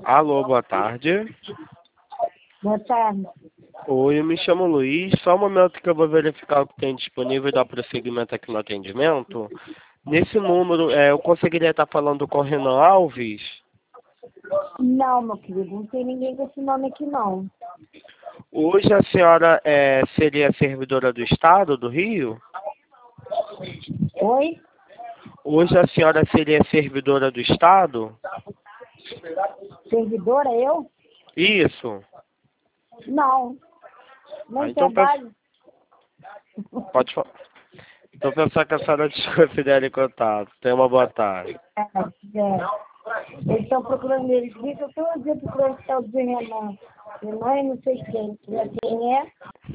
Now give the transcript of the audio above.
Alô, boa tarde. Boa tarde. Oi, eu me chamo Luiz. Só um momento que eu vou verificar o que tem disponível e dar prosseguimento aqui no atendimento. Nesse número, eu conseguiria estar falando com o Renan Alves? Não, meu querido, não tem ninguém com esse nome aqui, não. Hoje a senhora seria servidora do Estado do Rio? Oi? Hoje a senhora seria servidora do Estado? Servidora, eu? Isso. Não. Nem Então trabalho. pode falar. Então pensar que a senhora desconsidere contato. Tenha uma boa tarde. Eles estão procurando eles. Diz, eu estou procurando o tal de Renan. Renan e não sei quem. Quem é?